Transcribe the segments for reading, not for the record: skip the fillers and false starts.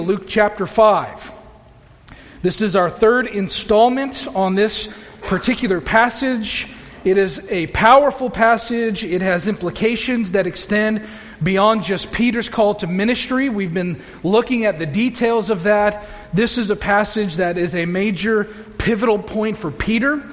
Luke chapter 5. This is our third installment on this particular passage. It is a powerful passage. It has implications that extend beyond just Peter's call to ministry. We've been looking at the details of that. This is a passage that is a major pivotal point for Peter.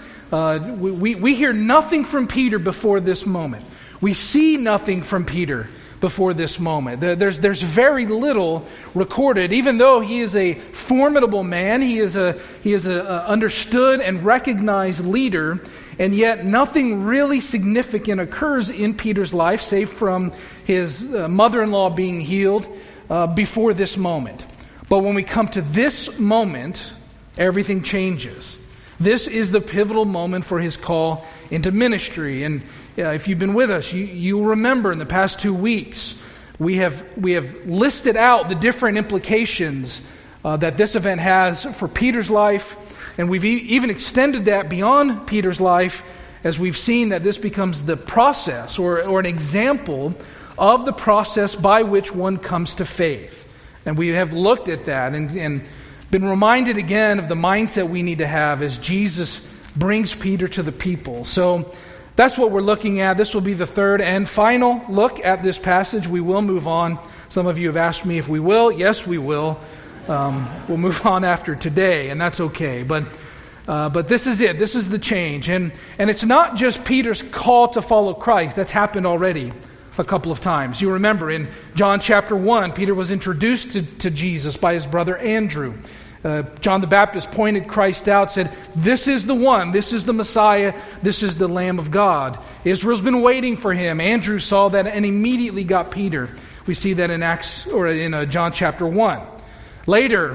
We hear nothing from Peter before this moment. We see nothing from Peter before this moment. There's very little recorded. Even though he is a formidable man, he is a understood and recognized leader, and yet nothing really significant occurs in Peter's life, save from his mother-in-law being healed before this moment. But when we come to this moment, everything changes. This is the pivotal moment for his call into ministry. And if you've been with us, you'll remember in the past 2 weeks, we have listed out the different implications that this event has for Peter's life. And we've even extended that beyond Peter's life as we've seen that this becomes the process or an example of the process by which one comes to faith. And we have looked at that and been reminded again of the mindset we need to have as Jesus brings Peter to the people. So that's what we're looking at. This will be the third and final look at this passage. We will move on. Some of you have asked me if we will. Yes, we will. We'll move on after today, and that's okay. But this is it. This is the change. And it's not just Peter's call to follow Christ. That's happened already a couple of times. You remember in John chapter 1, Peter was introduced to Jesus by his brother Andrew. John the Baptist pointed Christ out, said, "This is the one, this is the Messiah, this is the Lamb of God." Israel's been waiting for him. Andrew saw that and immediately got Peter. We see that in Acts or in John chapter 1. Later,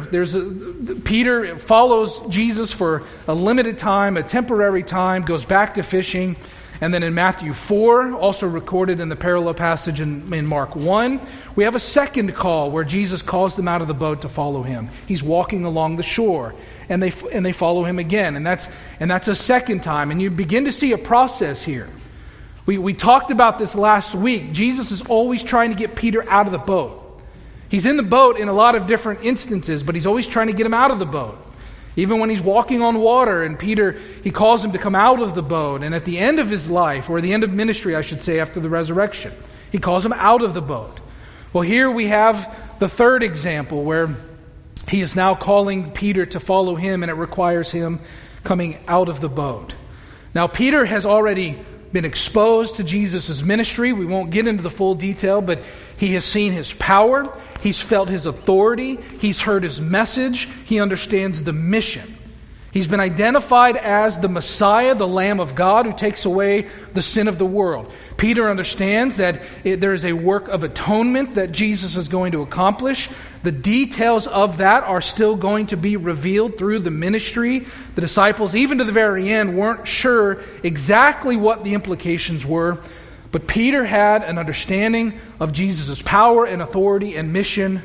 Peter follows Jesus for a limited time, a temporary time, goes back to fishing. And then in Matthew 4, also recorded in the parallel passage in Mark 1, we have a second call where Jesus calls them out of the boat to follow him. He's walking along the shore, and they follow him again. And that's a second time. And you begin to see a process here. We talked about this last week. Jesus is always trying to get Peter out of the boat. He's in the boat in a lot of different instances, but he's always trying to get him out of the boat. Even when he's walking on water and Peter, he calls him to come out of the boat. And at the end of his life, or the end of ministry, I should say, after the resurrection, he calls him out of the boat. Well, here we have the third example where he is now calling Peter to follow him, and it requires him coming out of the boat. Now, Peter has already been exposed to Jesus' ministry. We won't get into the full detail, but he has seen his power. He's felt his authority. He's heard his message. He understands the mission. He's been identified as the Messiah, the Lamb of God who takes away the sin of the world. Peter understands that there is a work of atonement that Jesus is going to accomplish. The details of that are still going to be revealed through the ministry. The disciples, even to the very end, weren't sure exactly what the implications were. But Peter had an understanding of Jesus' power and authority and mission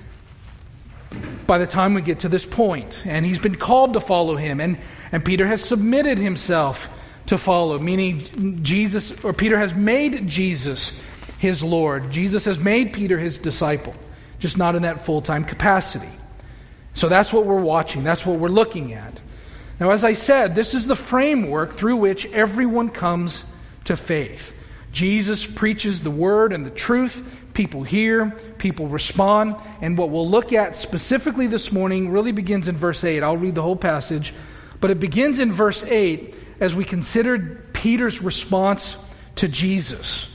by the time we get to this point. And he's been called to follow him. And Peter has submitted himself to follow, meaning Peter has made Jesus his Lord. Jesus has made Peter his disciple, just not in that full-time capacity. So that's what we're watching. That's what we're looking at. Now, as I said, this is the framework through which everyone comes to faith. Jesus preaches the word and the truth. People hear, people respond. And what we'll look at specifically this morning really begins in verse 8. I'll read the whole passage. But it begins in verse 8 as we considered Peter's response to Jesus.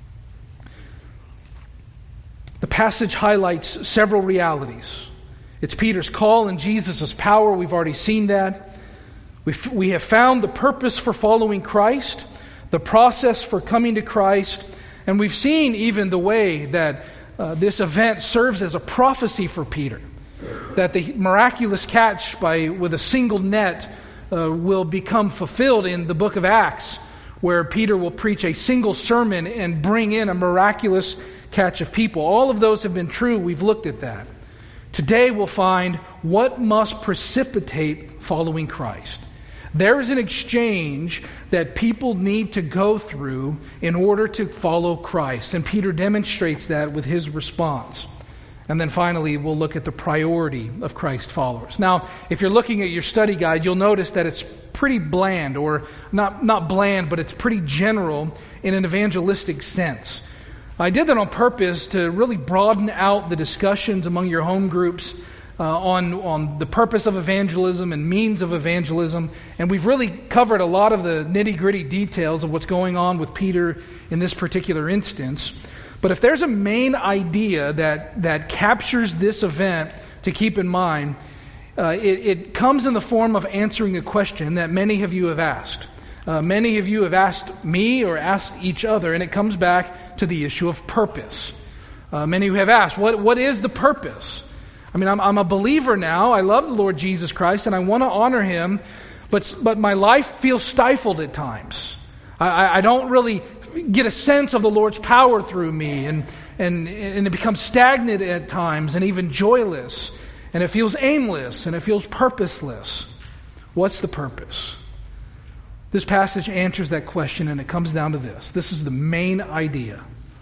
The passage highlights several realities. It's Peter's call and Jesus' power. We've already seen that. We have found the purpose for following Christ, the process for coming to Christ, and we've seen even the way that this event serves as a prophecy for Peter, that the miraculous catch with a single net will become fulfilled in the book of Acts, where Peter will preach a single sermon and bring in a miraculous catch of people. All of those have been true. We've looked at that. Today we'll find what must precipitate following Christ. There is an exchange that people need to go through in order to follow Christ. And Peter demonstrates that with his response. And then finally, we'll look at the priority of Christ followers. Now, if you're looking at your study guide, you'll notice that it's pretty bland, or not bland, but it's pretty general in an evangelistic sense. I did that on purpose to really broaden out the discussions among your home groups on the purpose of evangelism and means of evangelism. And we've really covered a lot of the nitty-gritty details of what's going on with Peter in this particular instance. But if there's a main idea that captures this event to keep in mind, it comes in the form of answering a question that many of you have asked. Many of you have asked me or asked each other, and it comes back to the issue of purpose. Many of you have asked, what is the purpose? I mean, I'm a believer now. I love the Lord Jesus Christ, and I want to honor Him, but my life feels stifled at times. I don't really get a sense of the Lord's power through me, and it becomes stagnant at times and even joyless, and it feels aimless and it feels purposeless. What's the purpose? This passage answers that question, and it comes down to this. This is the main idea.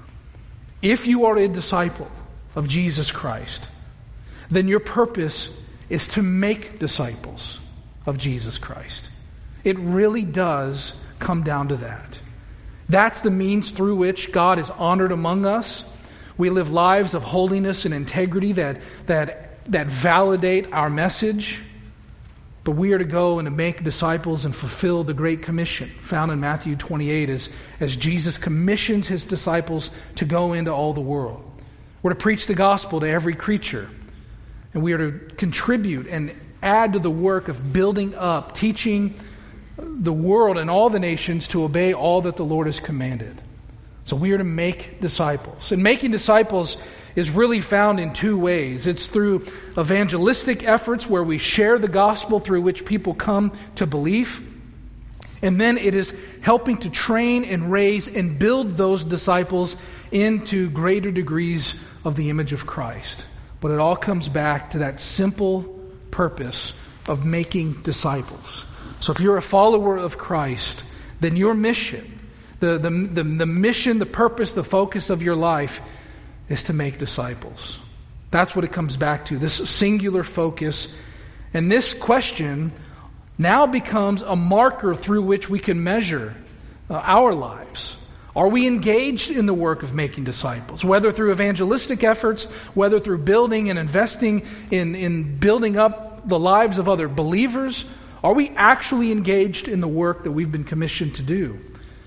If you are a disciple of Jesus Christ, then your purpose is to make disciples of Jesus Christ. It really does come down to that. That's the means through which God is honored among us. We live lives of holiness and integrity that validate our message. But we are to go and to make disciples and fulfill the Great Commission found in Matthew 28 as Jesus commissions His disciples to go into all the world. We're to preach the gospel to every creature. And we are to contribute and add to the work of building up, teaching the world and all the nations to obey all that the Lord has commanded. So we are to make disciples. And making disciples is really found in two ways. It's through evangelistic efforts where we share the gospel through which people come to belief. And then it is helping to train and raise and build those disciples into greater degrees of the image of Christ. But it all comes back to that simple purpose of making disciples. So if you're a follower of Christ, then your mission, the mission, the purpose, the focus of your life is to make disciples. That's what it comes back to, this singular focus. And this question now becomes a marker through which we can measure our lives. Are we engaged in the work of making disciples? Whether through evangelistic efforts, whether through building and investing in building up the lives of other believers, are we actually engaged in the work that we've been commissioned to do?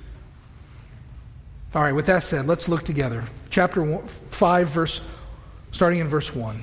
All right, with that said, let's look together. Chapter 5, starting in verse 1.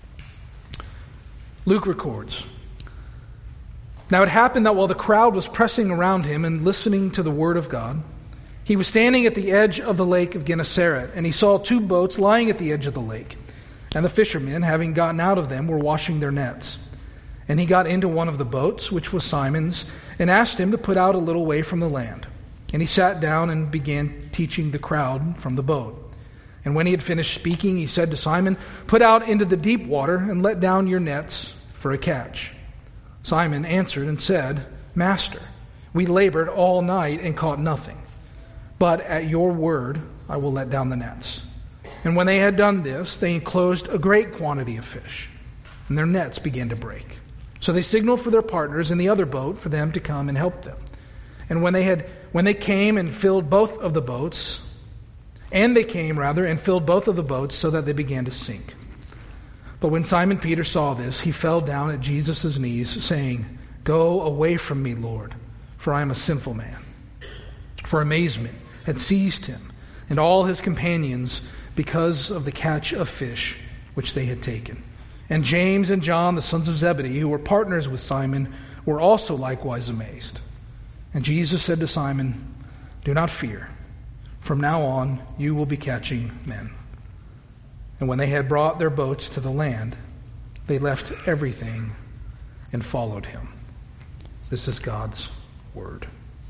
Luke records, "Now it happened that while the crowd was pressing around him and listening to the word of God, he was standing at the edge of the lake of Gennesaret, and he saw 2 boats lying at the edge of the lake. And the fishermen, having gotten out of them, were washing their nets. And he got into one of the boats, which was Simon's, and asked him to put out a little way from the land. And he sat down and began teaching the crowd from the boat. And when he had finished speaking, he said to Simon, 'Put out into the deep water and let down your nets for a catch.' Simon answered and said, 'Master, we labored all night and caught nothing. But at your word I will let down the nets.' And when they had done this, they enclosed a great quantity of fish, and their nets began to break. So they signaled for their partners in the other boat for them to come and help them. And when they came and filled both of the boats, and filled both of the boats so that they began to sink. But when Simon Peter saw this, he fell down at Jesus' knees, saying, 'Go away from me, Lord, for I am a sinful man.' For amazement had seized him and all his companions because of the catch of fish which they had taken. And James and John, the sons of Zebedee, who were partners with Simon, were also likewise amazed. And Jesus said to Simon, 'Do not fear. From now on you will be catching men.' And when they had brought their boats to the land, they left everything and followed him." This is God's word.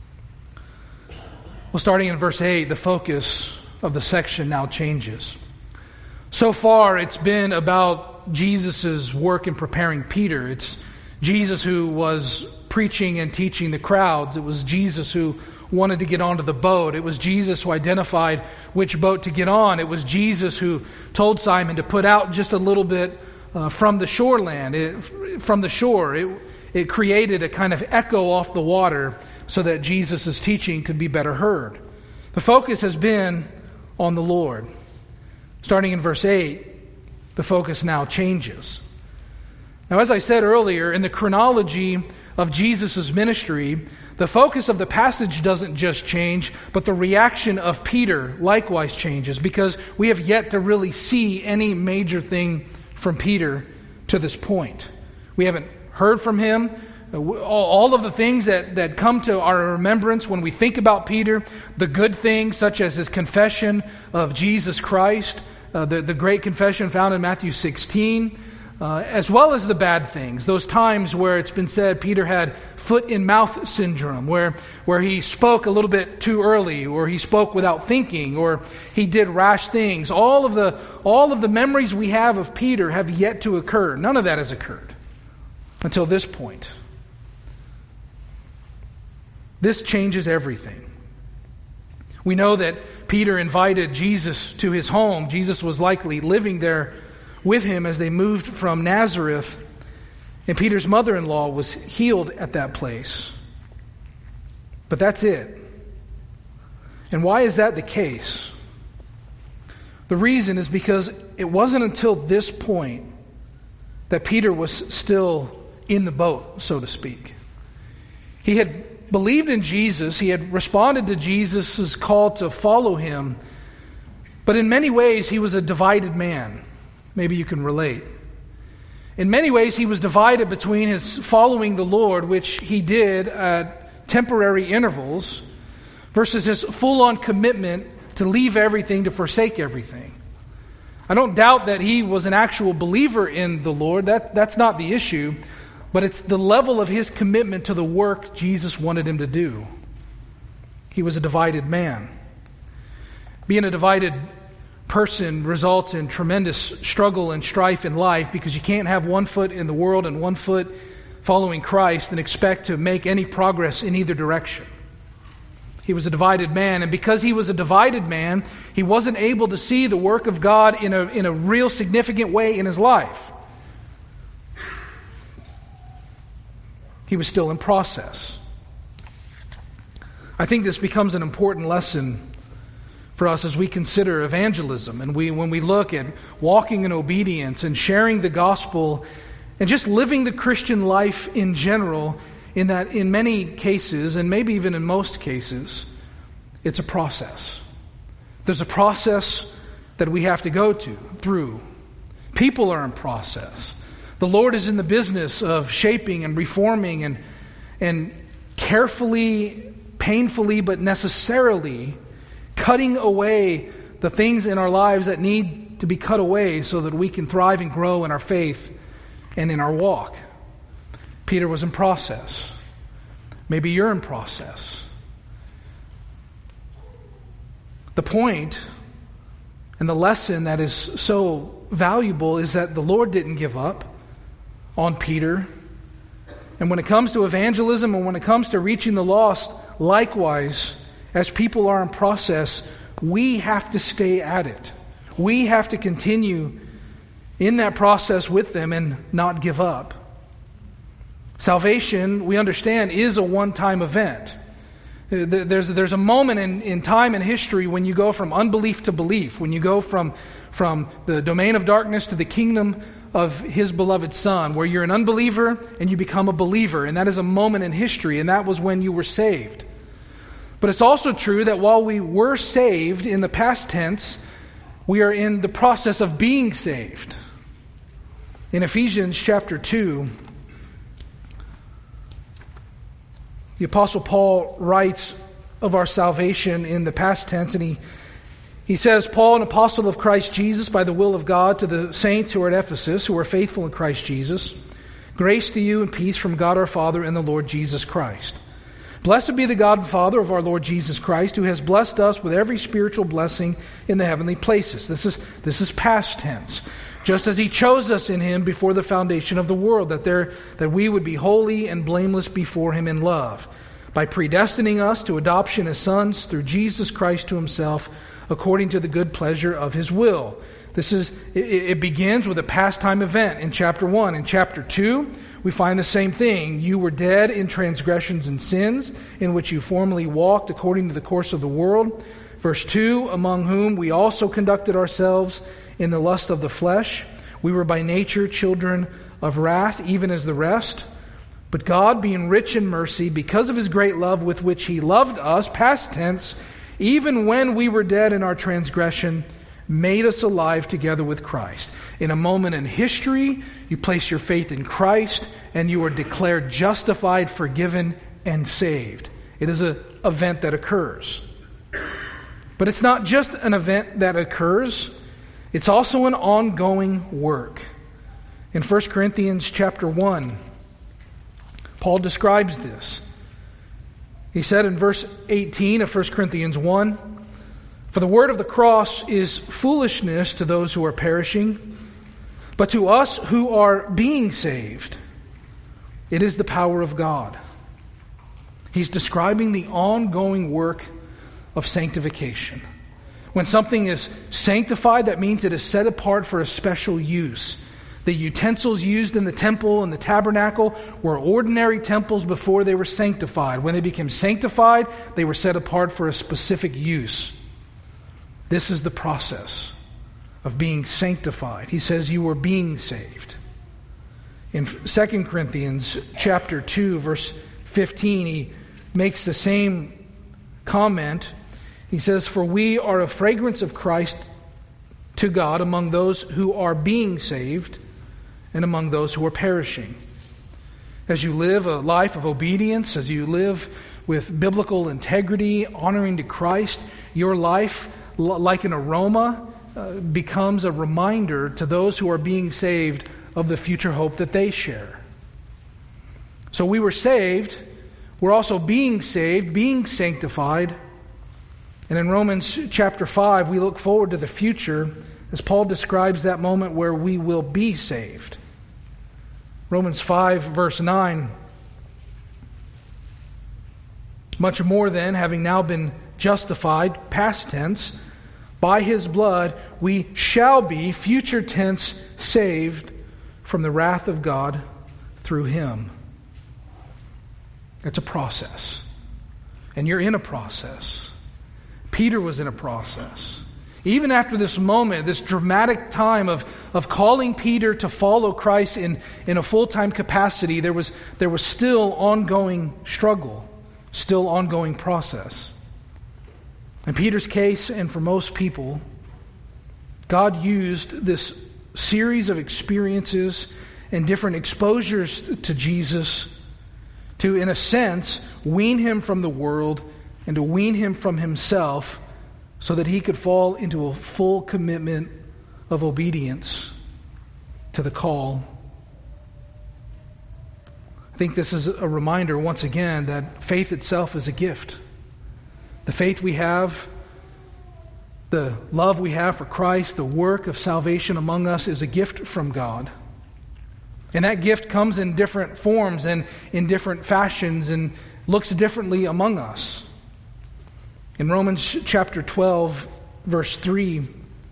Well, starting in verse 8, the focus of the section now changes. So far, it's been about Jesus' work in preparing Peter. It's Jesus who was preaching and teaching the crowds. It was Jesus who wanted to get onto the boat. It was Jesus who identified which boat to get on. It was Jesus who told Simon to put out just a little bit from the shoreland, from the shore. It created a kind of echo off the water so that Jesus' teaching could be better heard. The focus has been on the Lord. Starting in verse 8, the focus now changes. Now, as I said earlier, in the chronology of Jesus' ministry, the focus of the passage doesn't just change, but the reaction of Peter likewise changes, because we have yet to really see any major thing from Peter to this point. We haven't heard from him. All of the things that come to our remembrance when we think about Peter, the good things such as his confession of Jesus Christ, the great confession found in Matthew 16, as well as the bad things, those times where it's been said Peter had foot-in-mouth syndrome, where he spoke a little bit too early, or he spoke without thinking, or he did rash things. All of the memories we have of Peter have yet to occur. None of that has occurred until this point. This changes everything. We know that Peter invited Jesus to his home. Jesus was likely living there with him as they moved from Nazareth, and Peter's mother-in-law was healed at that place. But that's it. And why is that the case? The reason is because it wasn't until this point that Peter was still in the boat, so to speak. He had believed in Jesus. He had responded to Jesus' call to follow him. But in many ways, he was a divided man. Maybe you can relate. In many ways, he was divided between his following the Lord, which he did at temporary intervals, versus his full-on commitment to leave everything, to forsake everything. I don't doubt that he was an actual believer in the Lord. That's not the issue. But it's the level of his commitment to the work Jesus wanted him to do. He was a divided man. Being a divided person results in tremendous struggle and strife in life, because you can't have one foot in the world and one foot following Christ and expect to make any progress in either direction. He was a divided man, and because he was a divided man, he wasn't able to see the work of God in a real significant way in his life. He was still in process. I think this becomes an important lesson for us as we consider evangelism, and when we look at walking in obedience and sharing the gospel and just living the Christian life in general, in that in many cases, and maybe even in most cases, it's a process. There's a process that we have to go through. People are in process. The Lord is in the business of shaping and reforming and carefully, painfully, but necessarily cutting away the things in our lives that need to be cut away so that we can thrive and grow in our faith and in our walk. Peter was in process. Maybe you're in process. The point and the lesson that is so valuable is that the Lord didn't give up on Peter. And when it comes to evangelism and when it comes to reaching the lost, likewise, as people are in process, we have to stay at it. We have to continue in that process with them and not give up. Salvation, we understand, is a one-time event. There's a moment in time and history when you go from unbelief to belief, when you go from the domain of darkness to the kingdom of His beloved Son, where you're an unbeliever and you become a believer. And that is a moment in history, and that was when you were saved. But it's also true that while we were saved in the past tense, we are in the process of being saved. In Ephesians chapter 2, the Apostle Paul writes of our salvation in the past tense, and he says, Paul, an apostle of Christ Jesus, by the will of God, to the saints who are at Ephesus, who are faithful in Christ Jesus, grace to you and peace from God our Father and the Lord Jesus Christ. Blessed be the God and Father of our Lord Jesus Christ, who has blessed us with every spiritual blessing in the heavenly places. This is past tense. Just as He chose us in Him before the foundation of the world, that we would be holy and blameless before Him in love. by predestining us to adoption as sons through Jesus Christ to himself, according to the good pleasure of his will. It begins with a past time event in chapter 1. In chapter 2, we find the same thing. You were dead in transgressions and sins, in which you formerly walked according to the course of the world. Verse 2, among whom we also conducted ourselves in the lust of the flesh. We were by nature children of wrath, even as the rest. But God, being rich in mercy, because of his great love with which he loved us, past tense, even when we were dead in our transgression, made us alive together with Christ. In a moment in history, you place your faith in Christ, and you are declared justified, forgiven, and saved. It is an event that occurs. But it's not just an event that occurs, it's also an ongoing work. In 1 Corinthians chapter 1, Paul describes this. He said in verse 18 of 1 Corinthians 1, "For the word of the cross is foolishness to those who are perishing, but to us who are being saved, it is the power of God." He's describing the ongoing work of sanctification. When something is sanctified, that means it is set apart for a special use. The utensils used in the temple and the tabernacle were ordinary temples before they were sanctified. When they became sanctified, they were set apart for a specific use. This is the process of being sanctified. He says you are being saved. In 2 Corinthians chapter 2, verse 15, he makes the same comment. He says, "For we are a fragrance of Christ to God among those who are being saved and among those who are perishing." As you live a life of obedience, as you live with biblical integrity, honoring to Christ, your life, like an aroma, becomes a reminder to those who are being saved of the future hope that they share. So we were saved. We're also being saved, being sanctified. And in Romans chapter 5, we look forward to the future as Paul describes that moment where we will be saved. Romans 5, verse 9. "Much more then, having now been justified," past tense, "by his blood, we shall be," future tense, "saved from the wrath of God through him." It's a process. And you're in a process. Peter was in a process. Even after this moment, this dramatic time of calling Peter to follow Christ in a full-time capacity, there was still ongoing struggle, still ongoing process. In Peter's case, and for most people, God used this series of experiences and different exposures to Jesus to, in a sense, wean him from the world and to wean him from himself so that he could fall into a full commitment of obedience to the call. I think this is a reminder once again that faith itself is a gift. The faith we have, the love we have for Christ, the work of salvation among us is a gift from God. And that gift comes in different forms and in different fashions and looks differently among us. In Romans chapter 12, verse 3,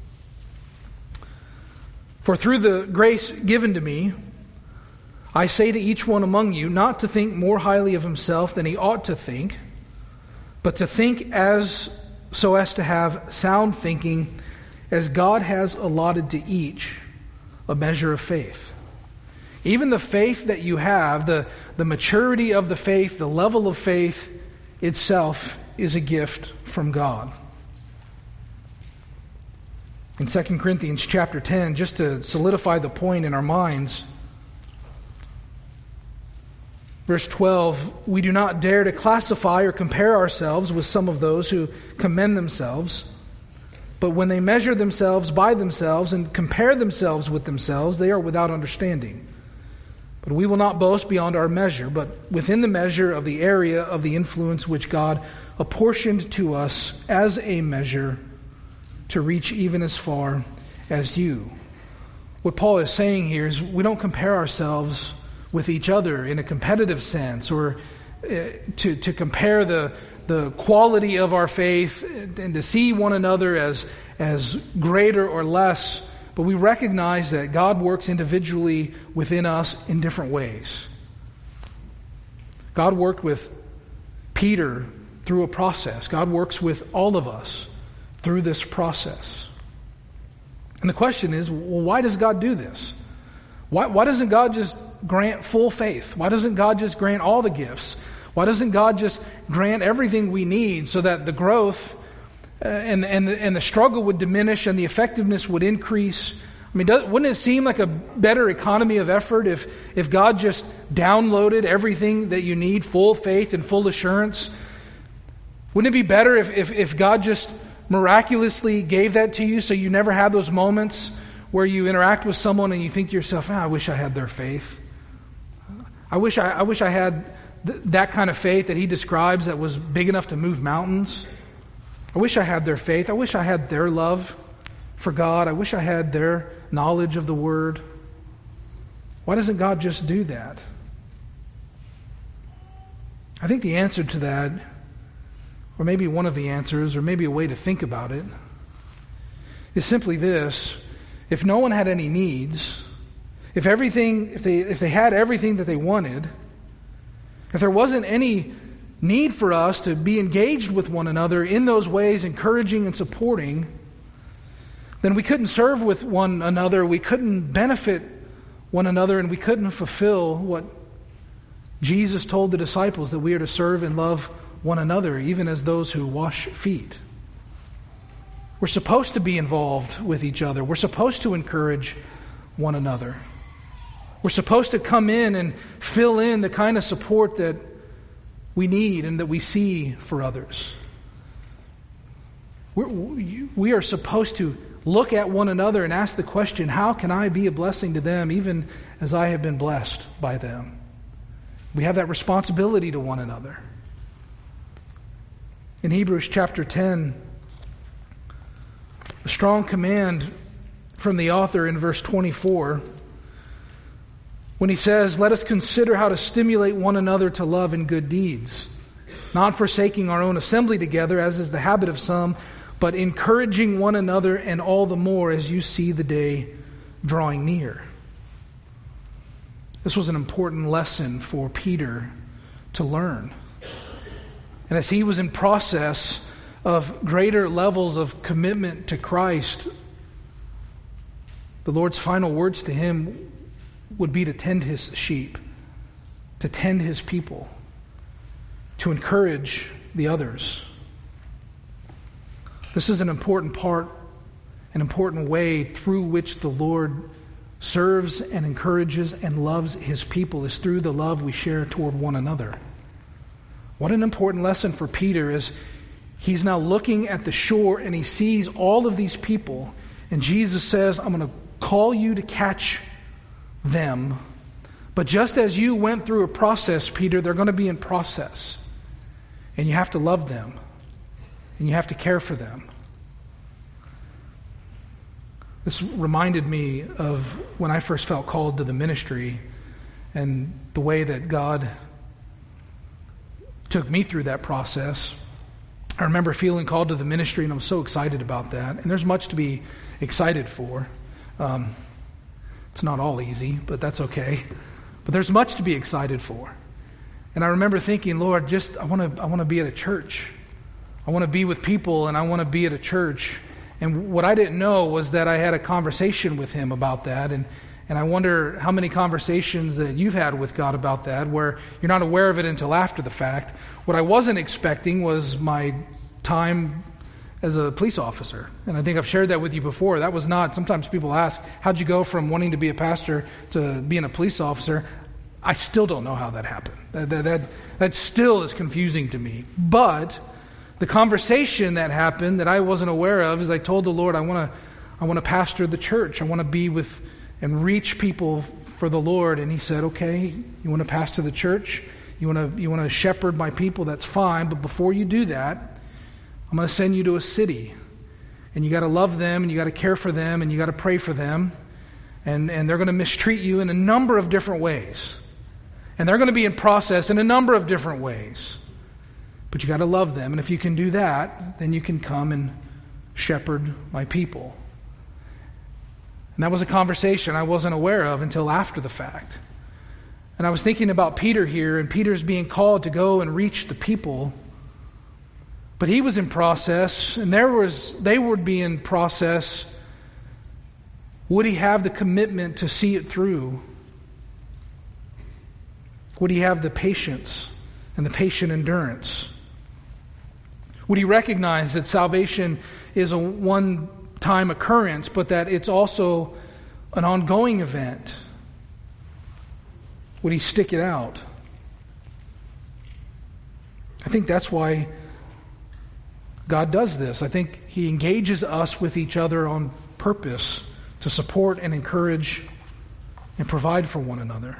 "For through the grace given to me, I say to each one among you not to think more highly of himself than he ought to think, but to think so as to have sound thinking, as God has allotted to each a measure of faith." Even the faith that you have, the maturity of the faith, the level of faith itself is a gift from God. In 2 Corinthians chapter 10, just to solidify the point in our minds, verse 12, "We do not dare to classify or compare ourselves with some of those who commend themselves, but when they measure themselves by themselves and compare themselves with themselves, they are without understanding. But we will not boast beyond our measure, but within the measure of the area of the influence which God apportioned to us as a measure to reach even as far as you." What Paul is saying here is we don't compare ourselves with each other in a competitive sense or to compare the quality of our faith and to see one another as greater or less, but we recognize that God works individually within us in different ways. God worked with Peter through a process. God works with all of us through this process. And the question is, well, why does God do this? Why doesn't God just grant full faith? Why doesn't God just grant all the gifts? Why doesn't God just grant everything we need so that the growth and the struggle would diminish and the effectiveness would increase? I mean, wouldn't it seem like a better economy of effort if God just downloaded everything that you need, full faith and full assurance? Wouldn't it be better if God just miraculously gave that to you so you never had those moments where you interact with someone and you think to yourself, I wish I had their faith. I wish I had that kind of faith that he describes that was big enough to move mountains. I wish I had their faith. I wish I had their love for God. I wish I had their knowledge of the Word. Why doesn't God just do that? I think the answer to that, or maybe one of the answers, or maybe a way to think about it, is simply this. If no one had any needs, if they had everything that they wanted, if there wasn't any need for us to be engaged with one another in those ways, encouraging and supporting, then we couldn't serve with one another, we couldn't benefit one another, and we couldn't fulfill what Jesus told the disciples, that we are to serve and love one another, even as those who wash feet. We're supposed to be involved with each other. We're supposed to encourage one another. We're supposed to come in and fill in the kind of support that we need and that we see for others. We are supposed to look at one another and ask the question, how can I be a blessing to them even as I have been blessed by them? We have that responsibility to one another. In Hebrews chapter 10, a strong command from the author in verse 24, when he says, let us consider how to stimulate one another to love and good deeds, not forsaking our own assembly together, as is the habit of some, but encouraging one another, and all the more as you see the day drawing near. This was an important lesson for Peter to learn. And as he was in process of greater levels of commitment to Christ, the Lord's final words to him would be to tend his sheep, to tend his people, to encourage the others. This is an important part, an important way through which the Lord serves and encourages and loves his people, is through the love we share toward one another. What an important lesson for Peter is he's now looking at the shore and he sees all of these people, and Jesus says, I'm going to call you to catch them. But just as you went through a process, Peter, they're going to be in process. And you have to love them. And you have to care for them. This reminded me of when I first felt called to the ministry and the way that God took me through that process. I remember feeling called to the ministry, and I was so excited about that. And there's much to be excited for. It's not all easy, but that's okay. But there's much to be excited for. And I remember thinking, Lord, I want to be at a church. I want to be with people, and I want to be at a church. And what I didn't know was that I had a conversation with him about that. And I wonder how many conversations that you've had with God about that, where you're not aware of it until after the fact. What I wasn't expecting was my time as a police officer. And I think I've shared that with you before. That was not, sometimes people ask, how'd you go from wanting to be a pastor to being a police officer? I still don't know how that happened. That still is confusing to me. But the conversation that happened that I wasn't aware of is I told the Lord, I want to pastor the church. I want to be with and reach people for the Lord. And he said, okay, you want to pastor the church? You want to shepherd my people? That's fine. But before you do that, I'm going to send you to a city. And you got to love them, and you got to care for them, and you got to pray for them. And they're going to mistreat you in a number of different ways. And they're going to be in process in a number of different ways. But you got to love them. And if you can do that, then you can come and shepherd my people. And that was a conversation I wasn't aware of until after the fact. And I was thinking about Peter here, and Peter's being called to go and reach the people. But he was in process, and they would be in process. Would he have the commitment to see it through? Would he have the patience and the patient endurance? Would he recognize that salvation is a one-time occurrence, but that it's also an ongoing event? Would he stick it out? I think that's why God does this. I think He engages us with each other on purpose to support and encourage and provide for one another.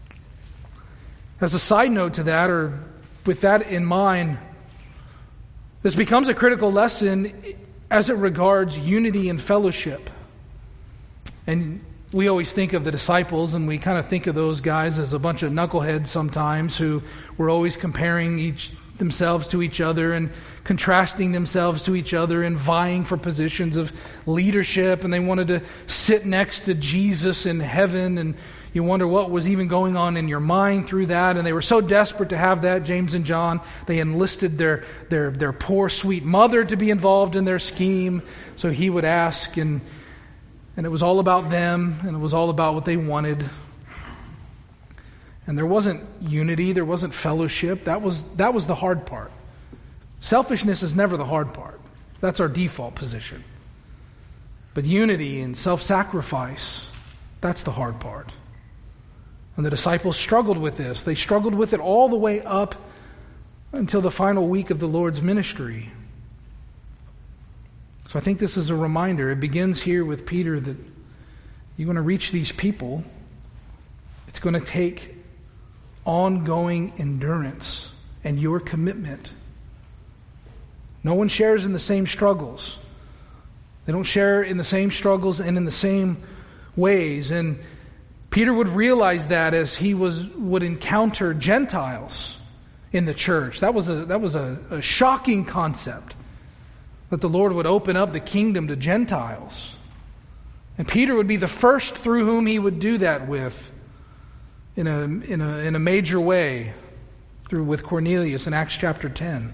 As a side note to that, or with that in mind, this becomes a critical lesson as it regards unity and fellowship. And we always think of the disciples, and we kind of think of those guys as a bunch of knuckleheads sometimes who were always comparing themselves to each other and contrasting themselves to each other and vying for positions of leadership, and they wanted to sit next to Jesus in heaven, and you wonder what was even going on in your mind through that. And they were so desperate to have that, James and John, they enlisted their poor sweet mother to be involved in their scheme. So he would ask, and it was all about them, and it was all about what they wanted. And there wasn't unity, there wasn't fellowship. That was the hard part. Selfishness is never the hard part. That's our default position. But unity and self-sacrifice, that's the hard part. And the disciples struggled with this. They struggled with it all the way up until the final week of the Lord's ministry. So I think this is a reminder. It begins here with Peter that you want to reach these people. It's going to take ongoing endurance and your commitment. No one shares in the same struggles. They don't share in the same struggles and in the same ways. And Peter would realize that as he would encounter Gentiles in the church. That was a shocking concept, that the Lord would open up the kingdom to Gentiles. And Peter would be the first through whom he would do that with in a major way, with Cornelius in Acts chapter 10.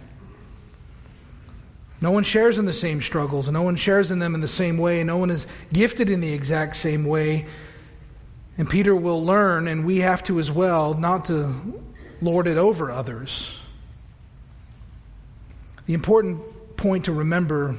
No one shares in the same struggles, and no one shares in them in the same way. No one is gifted in the exact same way. And Peter will learn, and we have to as well, not to lord it over others. The important point to remember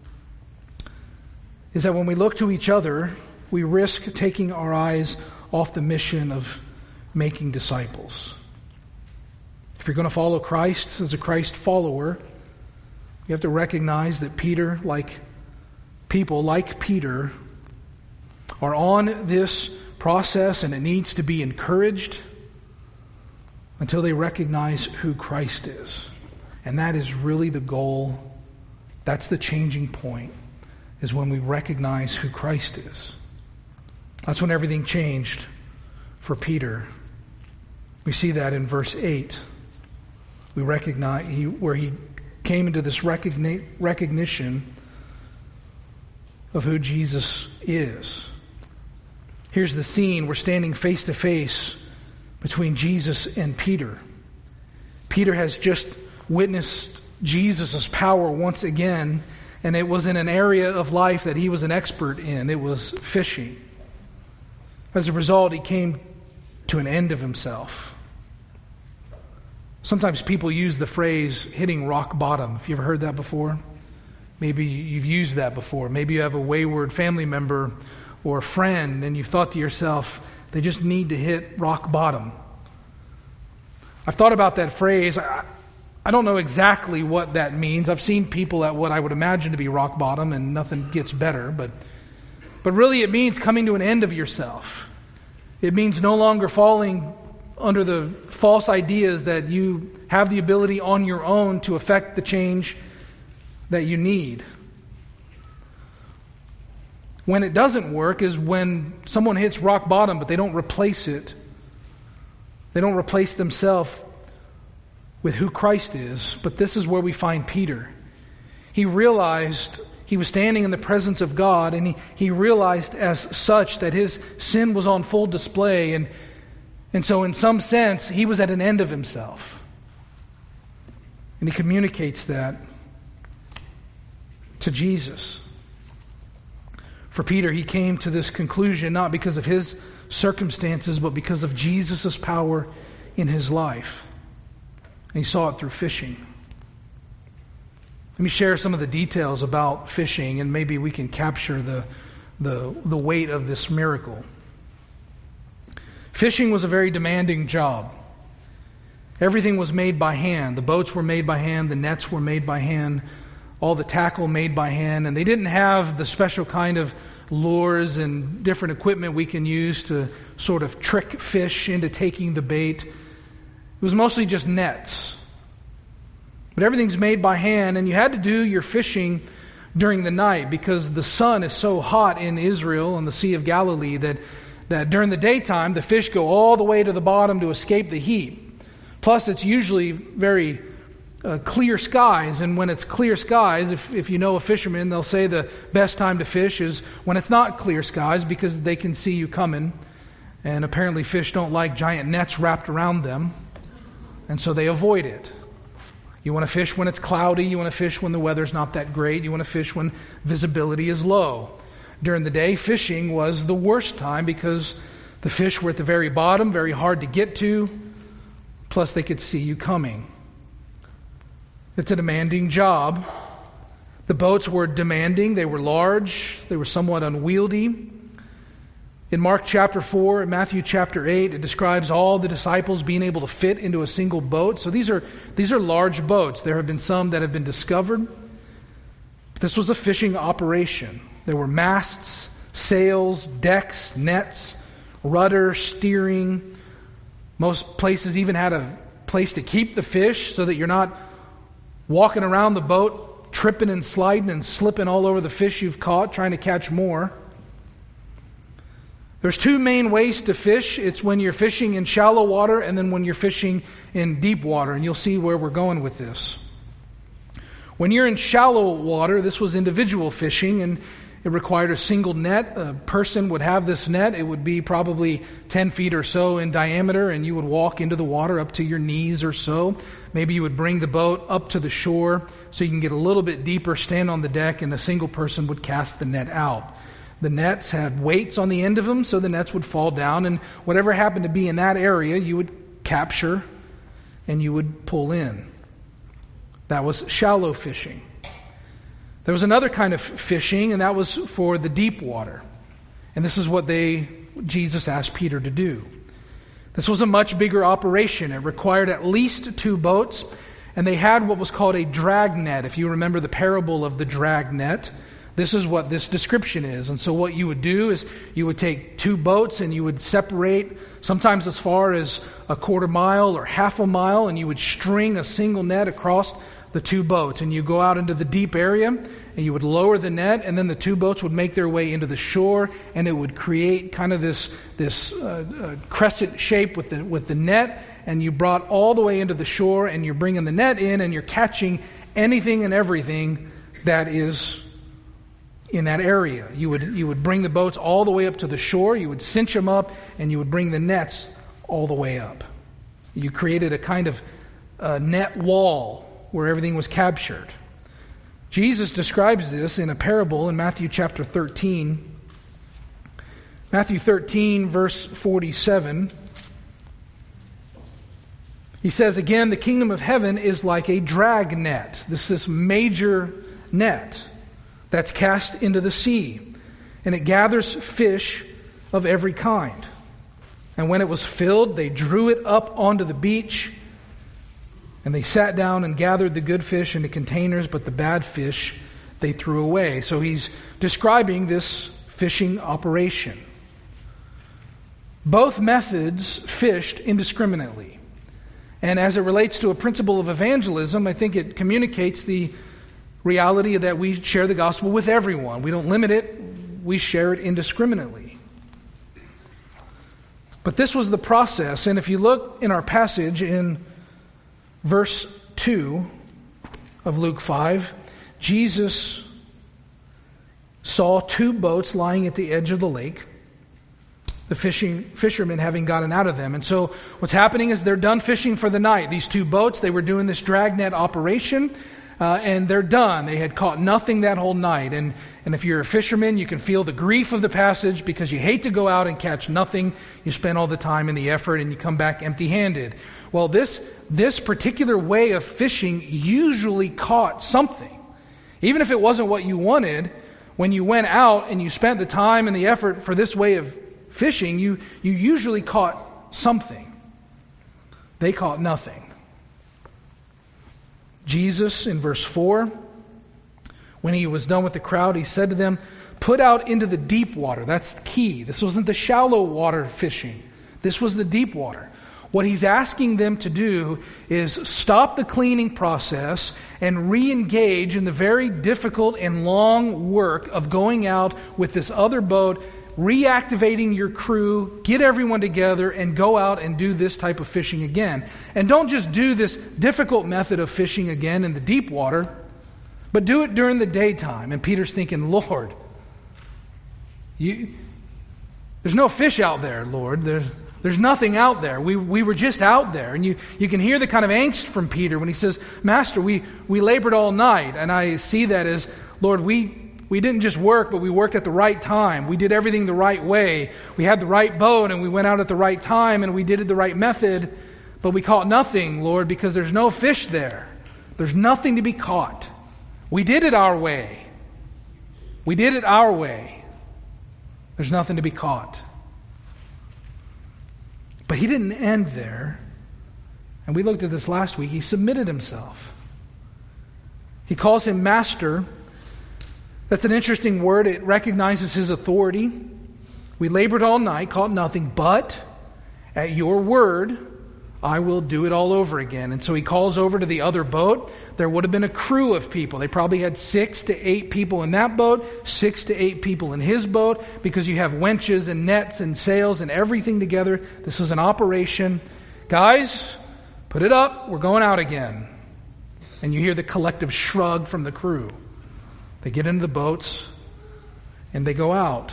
is that when we look to each other, we risk taking our eyes off the mission of making disciples. If you're going to follow Christ as a Christ follower, you have to recognize that people like Peter are on this process, and it needs to be encouraged until they recognize who Christ is. And that is really the goal. That's the changing point, is when we recognize who Christ is. That's when everything changed for Peter. We see that in verse 8. We recognize where he came into this recognition of who Jesus is. Here's the scene. We're standing face to face between Jesus and Peter. Peter has just witnessed Jesus' power once again, and it was in an area of life that he was an expert in. It was fishing. As a result, he came to an end of himself. Sometimes people use the phrase hitting rock bottom. Have you ever heard that before? Maybe you've used that before. Maybe you have a wayward family member or a friend, and you've thought to yourself, they just need to hit rock bottom. I've thought about that phrase. I don't know exactly what that means. I've seen people at what I would imagine to be rock bottom, and nothing gets better. But really it means coming to an end of yourself. It means no longer falling under the false ideas that you have the ability on your own to affect the change that you need. When it doesn't work is when someone hits rock bottom, but they don't replace it. They don't replace themselves with who Christ is. But this is where we find Peter. He realized he was standing in the presence of God, and he realized as such that his sin was on full display, and so in some sense he was at an end of himself. And he communicates that to Jesus. For Peter, he came to this conclusion not because of his circumstances, but because of Jesus' power in his life. And he saw it through fishing. Let me share some of the details about fishing, and maybe we can capture the weight of this miracle. Fishing was a very demanding job. Everything was made by hand. The boats were made by hand. The nets were made by hand. All the tackle made by hand. And they didn't have the special kind of lures and different equipment we can use to sort of trick fish into taking the bait. It was mostly just nets. But everything's made by hand, and you had to do your fishing during the night because the sun is so hot in Israel and the Sea of Galilee that during the daytime the fish go all the way to the bottom to escape the heat. Plus it's usually very clear skies, and when it's clear skies, if you know a fisherman, they'll say the best time to fish is when it's not clear skies because they can see you coming. And apparently fish don't like giant nets wrapped around them, and so they avoid it. You want to fish when it's cloudy. You want to fish when the weather's not that great. You want to fish when visibility is low. During the day, fishing was the worst time because the fish were at the very bottom, very hard to get to, plus they could see you coming. It's a demanding job. The boats were demanding. They were large. They were somewhat unwieldy. In Mark chapter 4 and Matthew chapter 8, it describes all the disciples being able to fit into a single boat. So these are large boats. There have been some that have been discovered. But this was a fishing operation. There were masts, sails, decks, nets, rudder, steering. Most places even had a place to keep the fish so that you're not walking around the boat, tripping and sliding and slipping all over the fish you've caught, trying to catch more. There's two main ways to fish. It's when you're fishing in shallow water and then when you're fishing in deep water. And you'll see where we're going with this. When you're in shallow water, this was individual fishing, and it required a single net. A person would have this net. It would be probably 10 feet or so in diameter, and you would walk into the water up to your knees or so. Maybe you would bring the boat up to the shore so you can get a little bit deeper, stand on the deck, and a single person would cast the net out. The nets had weights on the end of them, so the nets would fall down, and whatever happened to be in that area, you would capture and you would pull in. That was shallow fishing. There was another kind of fishing, and that was for the deep water. And this is what Jesus asked Peter to do. This was a much bigger operation. It required at least 2 boats, and they had what was called a drag net. If you remember the parable of the drag net, this is what this description is. And so what you would do is you would take 2 boats and you would separate sometimes as far as a quarter mile or half a mile, and you would string a single net across the 2 boats. And you go out into the deep area and you would lower the net, and then the 2 boats would make their way into the shore, and it would create kind of this crescent shape with the net, and you brought all the way into the shore, and you're bringing the net in, and you're catching anything and everything that is in that area. You would bring the boats all the way up to the shore, you would cinch them up, and you would bring the nets all the way up. You created a kind of net wall where everything was captured. Jesus describes this in a parable in Matthew chapter 13. Matthew 13, verse 47. He says, again, the kingdom of heaven is like a drag net. This major net that's cast into the sea, and it gathers fish of every kind. And when it was filled, they drew it up onto the beach, and they sat down and gathered the good fish into containers, but the bad fish they threw away. So he's describing this fishing operation. Both methods fished indiscriminately. And as it relates to a principle of evangelism, I think it communicates the reality that we share the gospel with everyone. We don't limit it, we share it indiscriminately. But this was the process. And if you look in our passage in verse 2 of Luke 5, Jesus saw two boats lying at the edge of the lake, the fishermen having gotten out of them. And so what's happening is they're done fishing for the night. These two boats, they were doing this dragnet operation, and they're done. They had caught nothing that whole night. And if you're a fisherman, you can feel the grief of the passage because you hate to go out and catch nothing. You spend all the time and the effort and you come back empty-handed. Well, this particular way of fishing usually caught something. Even if it wasn't what you wanted, when you went out and you spent the time and the effort for this way of fishing, you usually caught something. They caught nothing. Jesus, in verse 4, when he was done with the crowd, he said to them, "Put out into the deep water." That's key. This wasn't the shallow water fishing. This was the deep water. What he's asking them to do is stop the cleaning process and re-engage in the very difficult and long work of going out with this other boat, reactivating your crew, get everyone together, and go out and do this type of fishing again. And don't just do this difficult method of fishing again in the deep water, but do it during the daytime. And Peter's thinking, Lord, there's no fish out there, Lord. There's nothing out there. We were just out there. And you can hear the kind of angst from Peter when he says, Master, we labored all night. And I see that as, Lord, we didn't just work, but we worked at the right time. We did everything the right way. We had the right boat and we went out at the right time and we did it the right method, but we caught nothing, Lord, because there's no fish there. There's nothing to be caught. We did it our way. We did it our way. There's nothing to be caught. But he didn't end there. And we looked at this last week. He submitted himself. He calls him Master. That's an interesting word. It recognizes his authority. We labored all night, caught nothing, but at your word, I will do it all over again. And so he calls over to the other boat. There would have been a crew of people. They probably had 6 to 8 people in that boat, 6 to 8 people in his boat, because you have winches and nets and sails and everything together. This is an operation. Guys, put it up. We're going out again. And you hear the collective shrug from the crew. They get into the boats and they go out.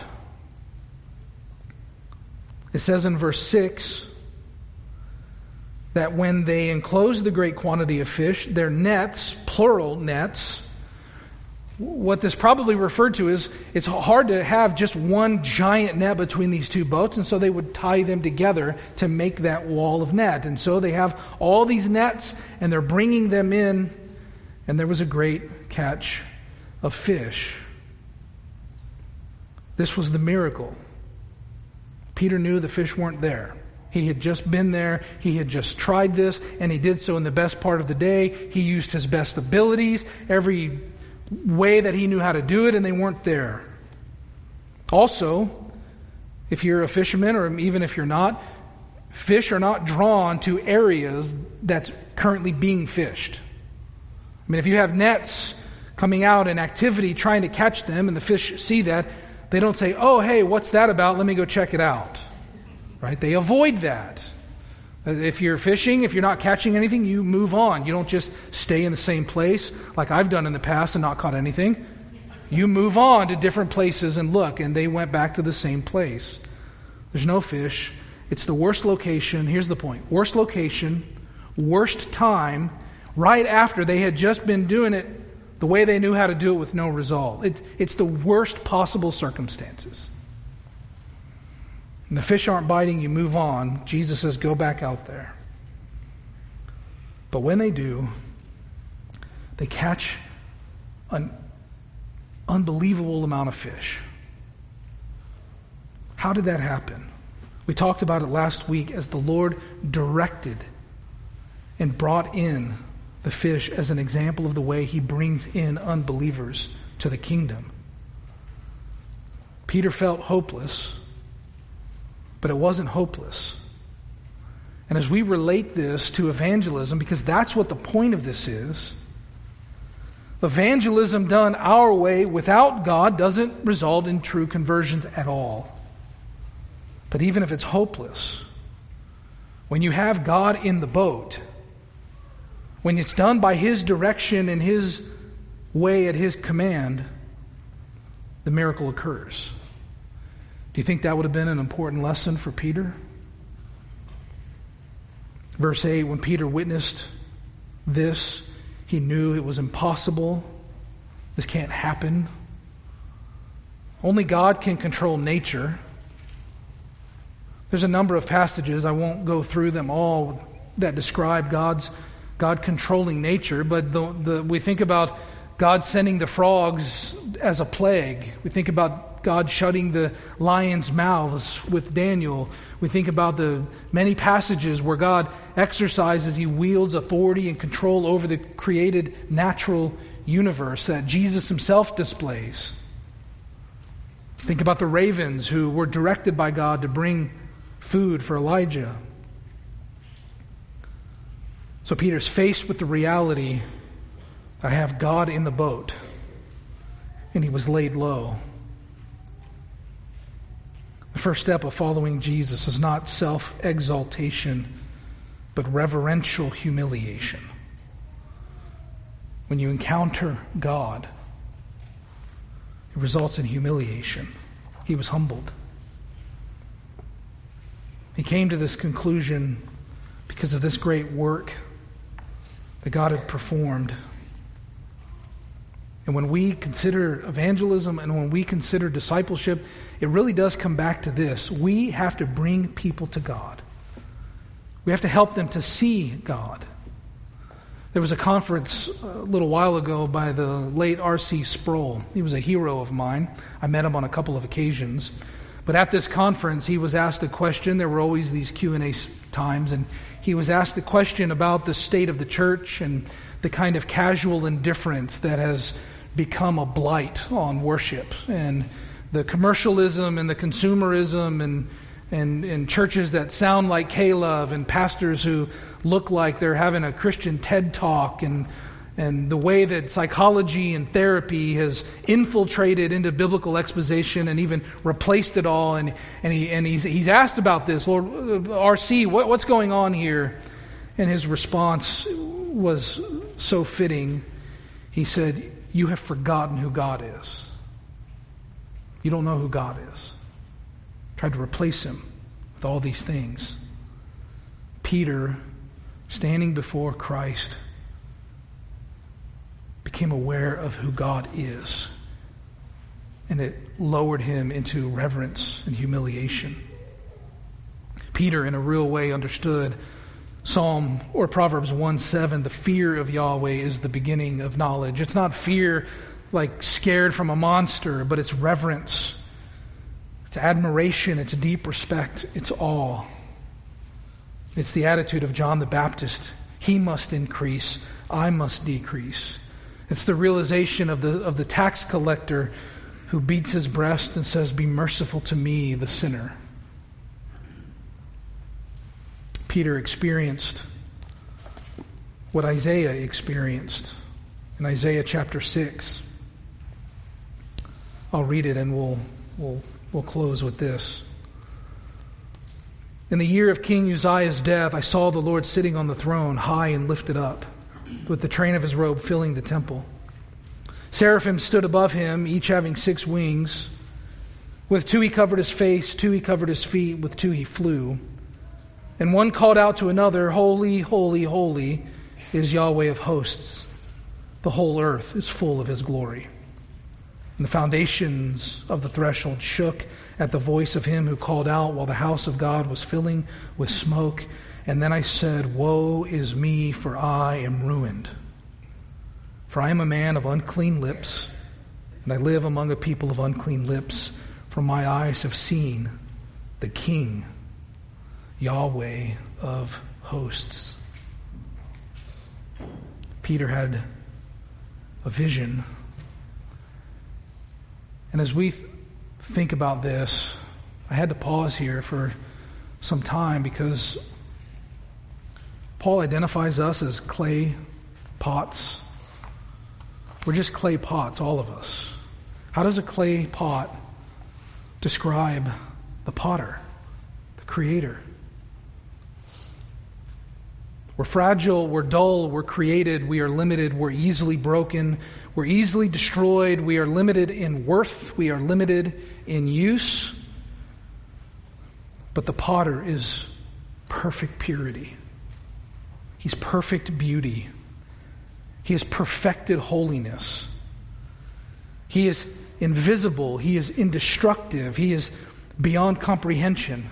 It says in verse 6 that when they enclosed the great quantity of fish, their nets, plural nets, what this probably referred to is it's hard to have just one giant net between these two boats, and so they would tie them together to make that wall of net. And so they have all these nets and they're bringing them in, and there was a great catch of fish. This was the miracle. Peter knew the fish weren't there. He had just been there. He had just tried this, and he did so in the best part of the day. He used his best abilities, every way that he knew how to do it, and they weren't there. Also, if you're a fisherman, or even if you're not, fish are not drawn to areas that's currently being fished. I mean, if you have nets coming out in activity trying to catch them, and the fish see that, they don't say, oh, hey, what's that about? Let me go check it out. Right? They avoid that. If you're fishing, if you're not catching anything, you move on. You don't just stay in the same place like I've done in the past and not caught anything. You move on to different places and look, and they went back to the same place. There's no fish. It's the worst location. Here's the point. Worst location, worst time, right after they had just been doing it the way they knew how to do it with no result. It's the worst possible circumstances. And the fish aren't biting, you move on. Jesus says, go back out there. But when they do, they catch an unbelievable amount of fish. How did that happen? We talked about it last week as the Lord directed and brought in the fish as an example of the way He brings in unbelievers to the kingdom. Peter felt hopeless, but it wasn't hopeless. And as we relate this to evangelism, because that's what the point of this is, evangelism done our way without God doesn't result in true conversions at all. But even if it's hopeless, when you have God in the boat, when it's done by His direction and His way at His command, the miracle occurs. Do you think that would have been an important lesson for Peter? Verse 8, when Peter witnessed this, he knew it was impossible. This can't happen. Only God can control nature. There's a number of passages, I won't go through them all, that describe God controlling nature, but we think about God sending the frogs as a plague. We think about God shutting the lions' mouths with Daniel. We think about the many passages where God exercises, He wields authority and control over the created natural universe that Jesus Himself displays. Think about the ravens who were directed by God to bring food for Elijah. So Peter's faced with the reality, I have God in the boat, and he was laid low. The first step of following Jesus is not self-exaltation, but reverential humiliation. When you encounter God, it results in humiliation. He was humbled. He came to this conclusion because of this great work that God had performed. And when we consider evangelism and when we consider discipleship, it really does come back to this. We have to bring people to God. We have to help them to see God. There was a conference a little while ago by the late R.C. Sproul. He was a hero of mine. I met him on a couple of occasions. But at this conference, he was asked a question. There were always these Q&A times, and he was asked a question about the state of the church and the kind of casual indifference that has become a blight on worship, and the commercialism and the consumerism and churches that sound like K-Love and pastors who look like they're having a Christian TED Talk, and the way that psychology and therapy has infiltrated into biblical exposition and even replaced it all. And he's asked about this, Lord, R.C., what's going on here? And his response was so fitting. He said, you have forgotten who God is. You don't know who God is. Tried to replace Him with all these things. Peter, standing before Christ, became aware of who God is. And it lowered him into reverence and humiliation. Peter, in a real way, understood Psalm or Proverbs 1:7, the fear of Yahweh is the beginning of knowledge. It's not fear like scared from a monster, but it's reverence. It's admiration. It's deep respect. It's awe. It's the attitude of John the Baptist. He must increase. I must decrease. It's the realization of the tax collector who beats his breast and says, be merciful to me, the sinner. Peter experienced what Isaiah experienced in Isaiah chapter 6. I'll read it and we'll close with this. In the year of King Uzziah's death, I saw the Lord sitting on the throne, high and lifted up, with the train of his robe filling the temple. Seraphim stood above him, each having 6 wings. With 2 he covered his face, 2 he covered his feet, with 2 he flew. And one called out to another, holy, holy, holy is Yahweh of hosts. The whole earth is full of His glory. And the foundations of the threshold shook at the voice of him who called out while the house of God was filling with smoke. And then I said, woe is me, for I am ruined. For I am a man of unclean lips, and I live among a people of unclean lips, for my eyes have seen the King, Yahweh of hosts. Peter had a vision. And as we think about this, I had to pause here for some time because Paul identifies us as clay pots. We're just clay pots, all of us. How does a clay pot describe the potter, the creator? We're fragile, we're dull, we're created, we are limited, we're easily broken, we're easily destroyed, we are limited in worth, we are limited in use. But the potter is perfect purity. He's perfect beauty. He is perfected holiness. He is invisible. He is indestructible. He is beyond comprehension.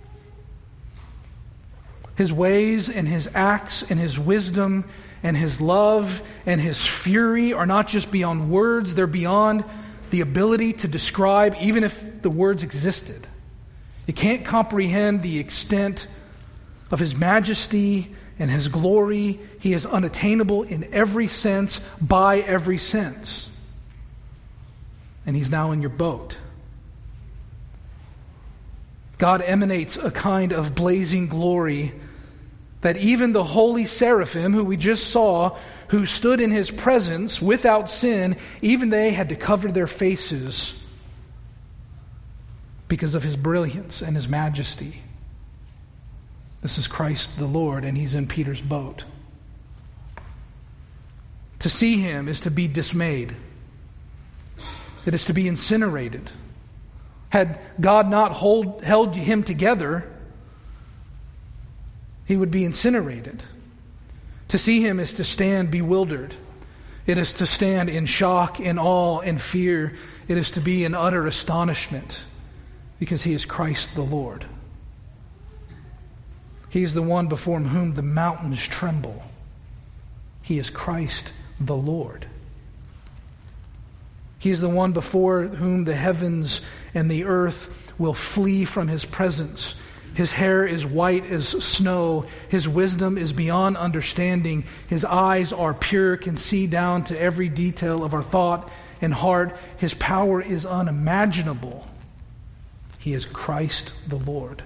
His ways and His acts and His wisdom and His love and His fury are not just beyond words, they're beyond the ability to describe, even if the words existed. You can't comprehend the extent of His majesty and His glory. He is unattainable in every sense, by every sense. And He's now in your boat. God emanates a kind of blazing glory that even the holy seraphim, who we just saw, who stood in His presence without sin, even they had to cover their faces because of His brilliance and His majesty. This is Christ the Lord, and He's in Peter's boat. To see Him is to be dismayed. It is to be incinerated. Had God not held Him together, He would be incinerated. To see Him is to stand bewildered. It is to stand in shock, in awe, in fear. It is to be in utter astonishment because He is Christ the Lord. He is the one before whom the mountains tremble. He is Christ the Lord. He is the one before whom the heavens and the earth will flee from His presence. His hair is white as snow. His wisdom is beyond understanding. His eyes are pure, can see down to every detail of our thought and heart. His power is unimaginable. He is Christ the Lord.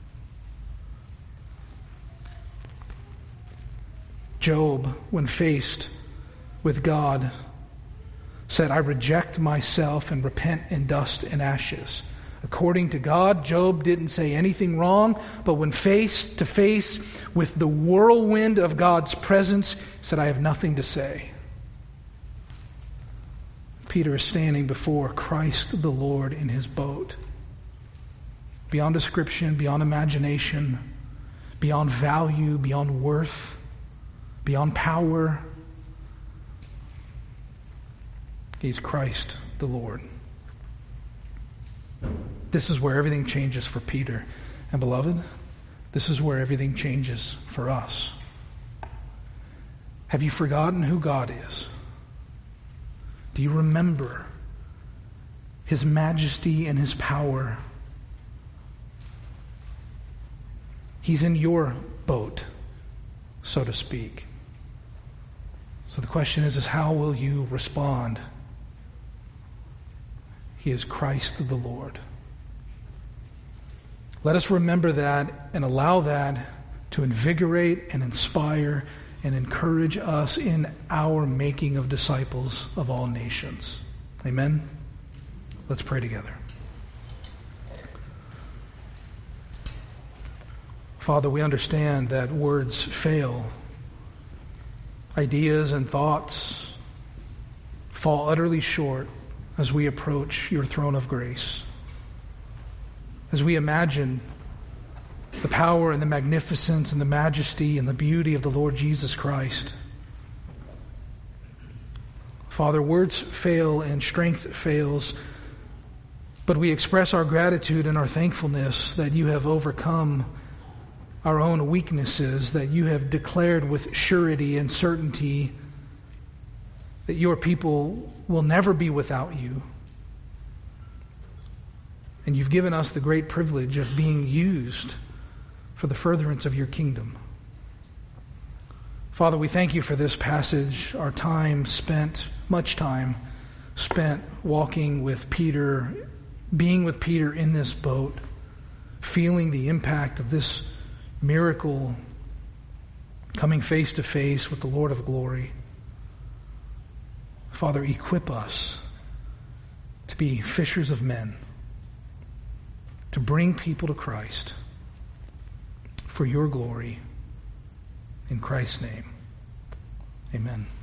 Job, when faced with God, said, I reject myself and repent in dust and ashes. According to God, Job didn't say anything wrong, but when face to face with the whirlwind of God's presence, he said, I have nothing to say. Peter is standing before Christ the Lord in his boat. Beyond description, beyond imagination, beyond value, beyond worth, beyond power. He's Christ the Lord. This is where everything changes for Peter. And beloved, this is where everything changes for us. Have you forgotten who God is? Do you remember His majesty and His power? He's in your boat, so to speak. So the question is how will you respond? He is Christ the Lord. Let us remember that and allow that to invigorate and inspire and encourage us in our making of disciples of all nations. Amen? Let's pray together. Father, we understand that words fail. Ideas and thoughts fall utterly short as we approach your throne of grace. As we imagine the power and the magnificence and the majesty and the beauty of the Lord Jesus Christ. Father, words fail and strength fails, but we express our gratitude and our thankfulness that you have overcome our own weaknesses, that you have declared with surety and certainty that your people will never be without you. And you've given us the great privilege of being used for the furtherance of your kingdom. Father, we thank you for this passage, our time spent, much time spent walking with Peter, being with Peter in this boat, feeling the impact of this miracle, coming face to face with the Lord of glory. Father, equip us to be fishers of men, to bring people to Christ for your glory. In Christ's name, amen.